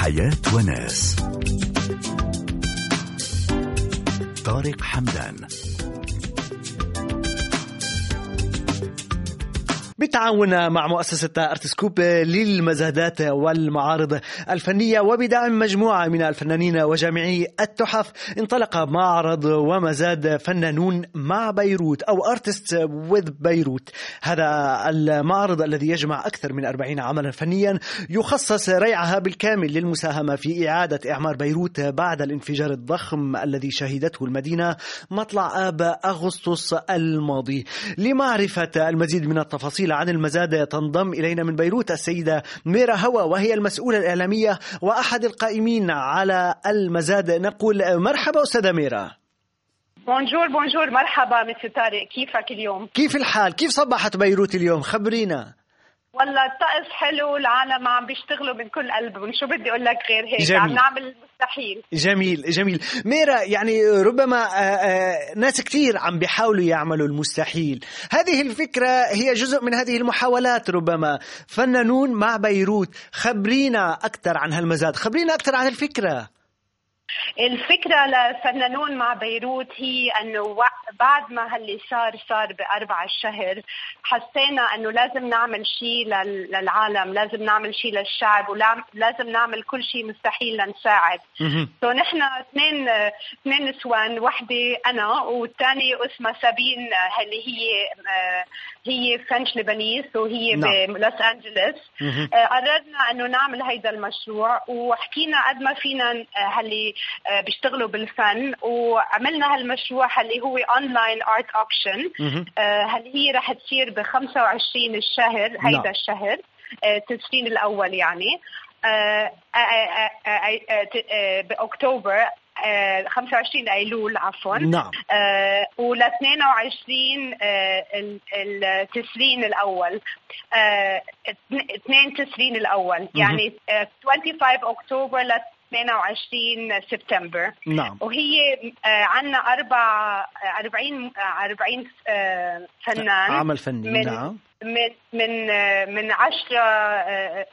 حياة وناس. طارق حمدان. بالتعاون مع مؤسسة أرتسكوب للمزادات والمعارض الفنية وبدعم مجموعة من الفنانين وجامعي التحف، انطلق معرض ومزاد فنانون مع بيروت أو Artists with بيروت. هذا المعرض الذي يجمع أكثر من 40 عملا فنيا يخصص ريعها بالكامل للمساهمة في إعادة إعمار بيروت بعد الانفجار الضخم الذي شهدته المدينة مطلع آب أغسطس الماضي. لمعرفة المزيد من التفاصيل عن المزاد تنضم إلينا من بيروت السيدة ميرا هوا، وهي المسؤولة الإعلامية وأحد القائمين على المزاد. نقول مرحبا أستاذة ميرا. بونجور مرحبا مسيو طارق، كيفك اليوم؟ كيف الحال؟ كيف صبحت بيروت اليوم؟ خبرينا. والله الطقس حلو، العالم عم بيشتغلوا من كل قلبهم، شو بدي أقول لك غير هيك؟ جميل. عم نعمل المستحيل. جميل ميرا، يعني ربما ناس كتير عم بيحاولوا يعملوا المستحيل. هذه الفكرة هي جزء من هذه المحاولات، ربما فنانون مع بيروت. خبرينا أكثر عن هالمزاد، خبرينا أكثر عن الفكرة. الفكرة لفنانون مع بيروت هي أنه بعد ما هاللي صار ب4 الشهر، حسينا أنه لازم نعمل شيء للعالم، لازم نعمل شيء للشعب، ولازم نعمل كل شيء مستحيل لنساعد. نحن اثنين نسوان، وحدة أنا والثانية اسمها سابين، اللي هي فرنش لبنيس وهي بلوس أنجلس. قررنا أنه نعمل هيدا المشروع، وحكينا قد ما فينا اللي بيشتغلوا بالفن، وعملنا هالمشروع اللي هو أونلاين آرت أوكشن، اللي هي رح تصير ب25 الشهر، هيدا الشهر تسرين الأول يعني بأكتوبر، 25 أيلول عفوا. ولا 22 التسرين الأول، 2 تسرين الأول يعني 25 أكتوبر ل 22 سبتمبر. وهي عنا 40 فنان عمل فني من 10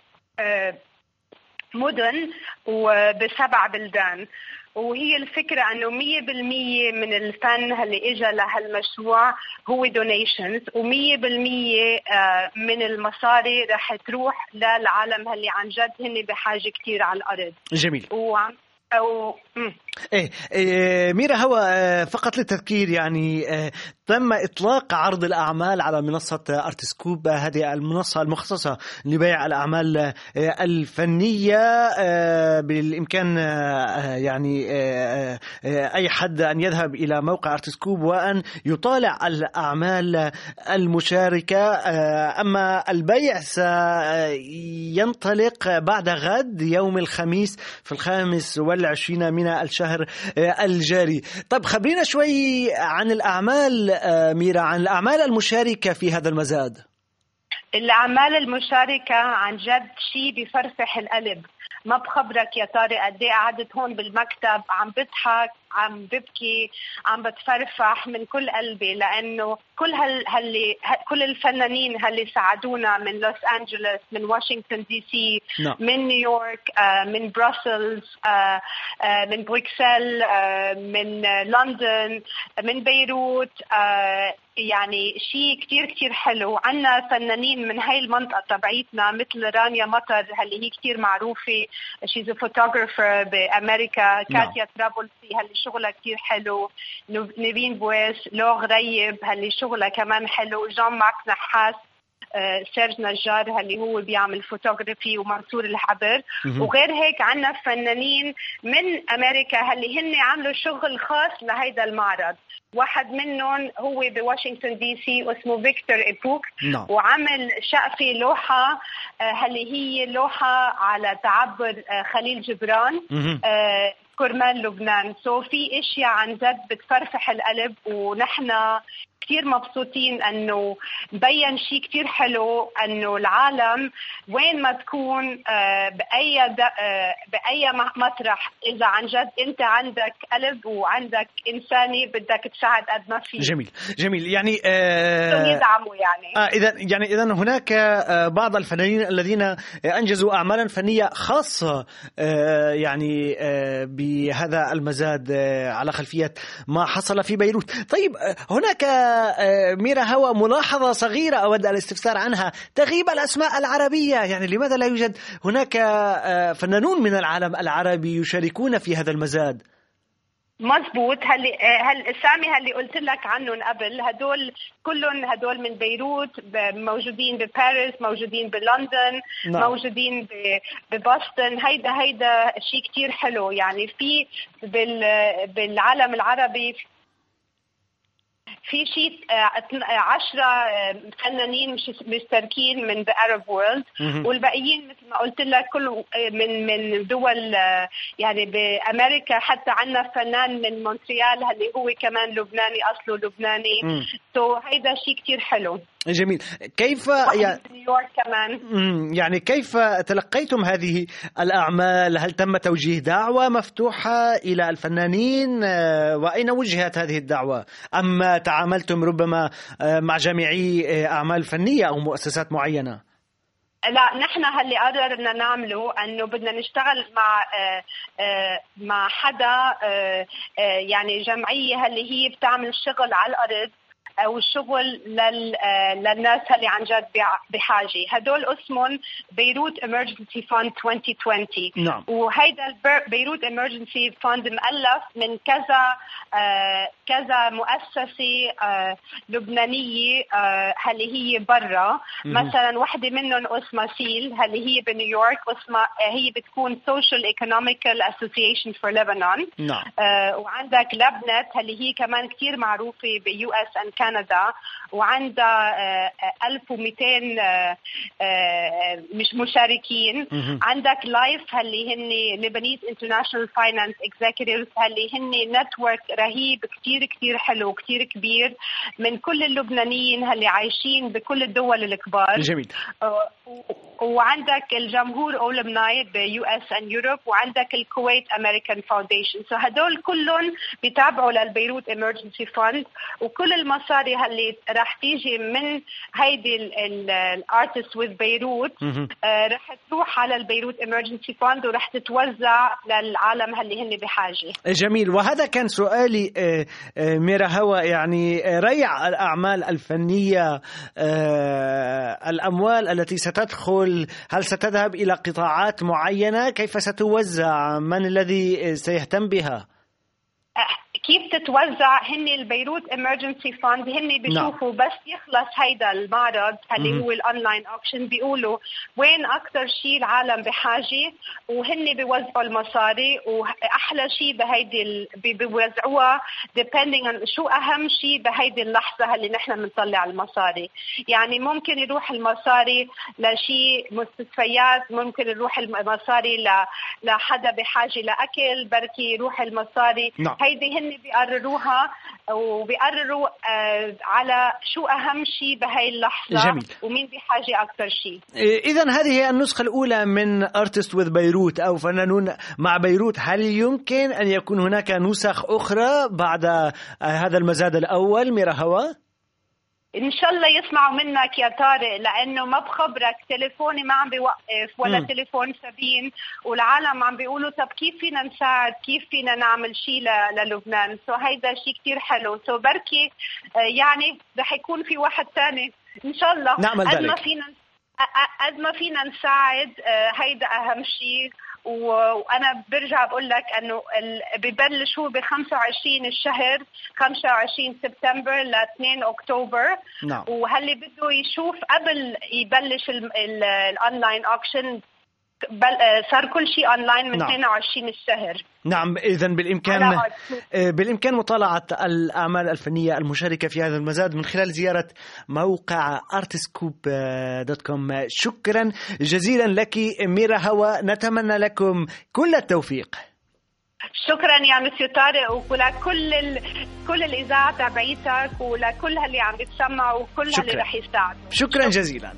مدن وب7 بلدان. وهي الفكرة أنه 100% من الفن اللي إجا لهالمشروع هو donations، و100% من المصاري رح تروح للعالم اللي عن جد هن بحاجة كتير على الأرض. جميل. ميرا هوا، فقط للتذكير يعني تم إطلاق عرض الأعمال على منصة أرتسكوب، هذه المنصة المخصصة لبيع الأعمال الفنية. بالإمكان يعني أي حد أن يذهب إلى موقع أرتسكوب وأن يطالع الأعمال المشاركة. أما البيع سينطلق بعد غد يوم الخميس في 25 من الشهر الجاري. طب خبرينا شوي عن الأعمال ميرا، عن الأعمال المشاركة في هذا المزاد. الأعمال المشاركة عن جد شيء بفرفح القلب، ما بخبرك يا طارق قد ايه قعدت هون بالمكتب عم بضحك، عم ببكي، عم بتفرفح من كل قلبي، لأنه كل الفنانين اللي ساعدونا من لوس أنجلوس، من واشنطن دي سي، من نيويورك، من بروسلز، من بروكسل، من لندن، من بيروت، يعني شيء كتير حلو. عنا فنانين من هاي المنطقة تبعيتنا مثل رانيا مطر اللي هي كتير معروفة، she's a photographer بأمريكا، كاتيا ترابولسي اللي شغلها كتير حلو، نيفين بويس، لوغ ريب اللي شغلها كمان حلو، جان ماك نحاس، سيرج نجار اللي هو بيعمل فوتوغرافي، ومنصور الحبر. وغير هيك عنا فنانين من أمريكا اللي هن عملوا شغل خاص لهيدا المعرض. واحد منهم هو بواشنطن دي سي واسمه فيكتور إبوك، وعمل شقفة لوحة اللي هي لوحة على تعبر خليل جبران كرمال لبنان. في اشياء عن جد بتفرفح القلب، ونحن كتير مبسوطين أنه بيّن شيء كتير حلو، أنه العالم وين ما تكون بأي مطرح، إذا عن جد أنت عندك قلب وعندك إنساني بدك تساعد قد ما في. جميل يعني يدعموا يعني إذا هناك بعض الفنانين الذين أنجزوا أعمالا فنية خاصة يعني بهذا المزاد على خلفية ما حصل في بيروت. طيب هناك ميرا هوا ملاحظة صغيرة أود الاستفسار عنها، تغيب الأسماء العربية، يعني لماذا لا يوجد هناك فنانون من العالم العربي يشاركون في هذا المزاد؟ مزبوط. الاسامي اللي قلت لك عنهم قبل هدول من بيروت، موجودين بباريس، موجودين بلندن، موجودين ببoston. هيدا شيء كتير حلو. يعني في بالعالم العربي في شيء 10 فنانين مشتركين من the Arab world، والباقيين مثل ما قلت لك كل من دول، يعني بأمريكا حتى عنا فنان من مونتريال اللي هو كمان لبناني، أصله لبناني. هيدا شيء كتير حلو. جميل. كيف نيويورك كمان. يعني كيف تلقيتم هذه الأعمال؟ هل تم توجيه دعوة مفتوحة إلى الفنانين؟ وأين وجهت هذه الدعوة؟ أم تعاملتم ربما مع جامعي أعمال فنية أو مؤسسات معينة؟ لا، نحن اللي قررنا نعمله أنه بدنا نشتغل مع حدا، يعني جمعية اللي هي بتعمل شغل على الأرض أو الشغل للناس اللي عن جد بحاجة. هدول اسمهم بيروت Emergency Fund 2020. نعم. وهيدا بيروت Emergency Fund مؤلف من كذا مؤسسة لبنانية اللي هي برا. مثلا واحدة منهم اسمها سيل اللي هي بنيويورك، هي بتكون Social Economical Association for Lebanon. نعم. وعندك لبنت اللي هي كمان كتير معروفة US and كندا، وعندها 1200 مش مشاركين. عندك لايف اللي هن Lebanese International Finance Executives اللي هن نتورك رهيب كتير حلو كتير كبير من كل اللبنانيين اللي عايشين بكل الدول الكبار. جميل. وعندك الجمهور أولمناي US and Europe، وعندك الكويت American Foundation. هدول كلهم بيتابعوا للبيروت Emergency Fund، وكل المصاري اللي راح تيجي من هيدي الارتست with بيروت راح تروح على البيروت Emergency Fund وراح تتوزع للعالم اللي هن بحاجة. جميل. وهذا كان سؤالي ميرا هوا، يعني ريع الأعمال الفنية، الأموال التي ستدخل هل ستذهب إلى قطاعات معينة؟ كيف ستوزع؟ من الذي سيهتم بها؟ كيف تتوزع؟ هن البيروت Emergency Fund هن بيشوفوا بس يخلص هيدا المعرض اللي هو الأونلاين أوكشن، بيقولوا وين أكتر شيء العالم بحاجة وهن بيوزعوا المصاري. وأحلى شيء بهيدي بيوزعوها depending on شو أهم شيء بهيدي اللحظة اللي نحن بنطلع المصاري. يعني ممكن يروح المصاري لشيء مستشفيات، ممكن يروح المصاري لحدا بحاجة لأكل، بركي يروح المصاري. هيدي هن بيقرروها وبيقرروا على شو أهم شيء بهاي اللحظة. جميل. ومين بحاجة أكتر شيء. إذن هذه هي النسخة الأولى من Artist with بيروت أو فنانون مع بيروت. هل يمكن أن يكون هناك نسخ أخرى بعد هذا المزاد الأول ميرا هوا؟ إن شاء الله يسمعوا منك يا طارق، لأنه ما بخبرك تليفوني ما عم بيوقف ولا تليفون سابين، والعالم عم بيقولوا طب كيف فينا نساعد، كيف فينا نعمل شيء للبنان. هيدا شيء كتير حلو. بركي يعني رح يكون في واحد تاني إن شاء الله. قد ما فينا نساعد، هيدا أهم شيء. وأنا برجع بقول لك أنه ببلش هو ب25 الشهر، 25 سبتمبر ل 2 أكتوبر. وهاللي بده يشوف قبل يبلش الأونلاين أوكشن صار كل شيء أونلاين من 22 الشهر. نعم. إذن بالإمكان مطالعة الأعمال الفنية المشاركة في هذا المزاد من خلال زيارة موقع artiscoop.com. شكرا جزيلا لك ميرا هوا، نتمنى لكم كل التوفيق. شكرا يا مسيو طارق، ولكل كل الإذاعة تبعيتك ولكل اللي عم بتسمعوا وكل اللي رح يساعدوا. شكرا جزيلا.